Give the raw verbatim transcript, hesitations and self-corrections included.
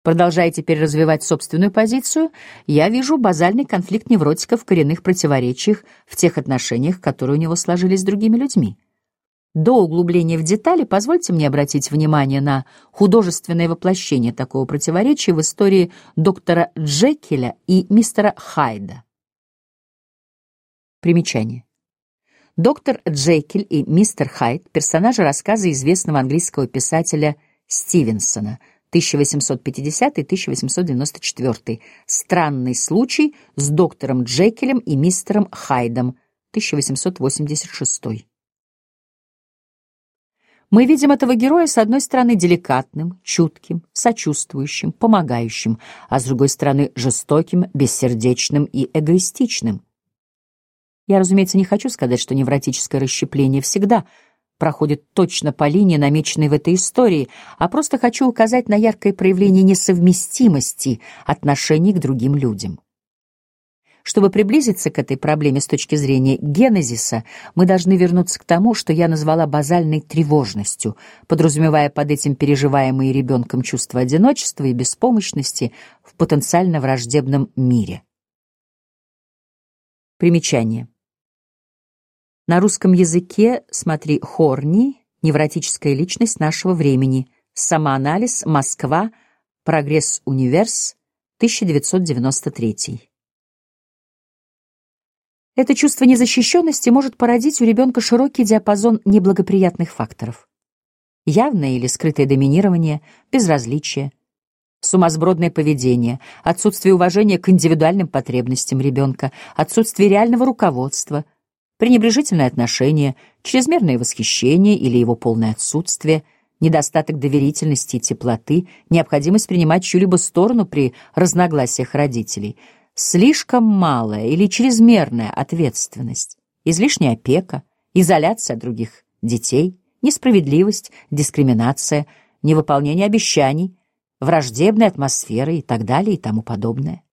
Продолжая теперь развивать собственную позицию, я вижу базальный конфликт невротика в коренных противоречиях в тех отношениях, которые у него сложились с другими людьми. До углубления в детали позвольте мне обратить внимание на художественное воплощение такого противоречия в истории доктора Джекиля и мистера Хайда. Примечание. Доктор Джекиль и мистер Хайд — персонажи рассказа известного английского писателя Стивенсона тысяча восемьсот пятидесятый — тысяча восемьсот девяносто четвёртый. Странный случай с доктором Джекилем и мистером Хайдом тысяча восемьсот восемьдесят шестой. Мы видим этого героя, с одной стороны, деликатным, чутким, сочувствующим, помогающим, а с другой стороны, жестоким, бессердечным и эгоистичным. Я, разумеется, не хочу сказать, что невротическое расщепление всегда проходит точно по линии, намеченной в этой истории, а просто хочу указать на яркое проявление несовместимости отношений к другим людям. Чтобы приблизиться к этой проблеме с точки зрения генезиса, мы должны вернуться к тому, что я назвала базальной тревожностью, подразумевая под этим переживаемые ребенком чувство одиночества и беспомощности в потенциально враждебном мире. Примечание. На русском языке смотри Хорни, невротическая личность нашего времени, самоанализ, Москва, Прогресс Универс, тысяча девятьсот девяносто третий. Это чувство незащищенности может породить у ребенка широкий диапазон неблагоприятных факторов. Явное или скрытое доминирование, безразличие, сумасбродное поведение, отсутствие уважения к индивидуальным потребностям ребенка, отсутствие реального руководства, пренебрежительное отношение, чрезмерное восхищение или его полное отсутствие, недостаток доверительности и теплоты, необходимость принимать чью-либо сторону при разногласиях родителей, слишком малая или чрезмерная ответственность, излишняя опека, изоляция от других детей, несправедливость, дискриминация, невыполнение обещаний, враждебная атмосфера и так далее и тому подобное.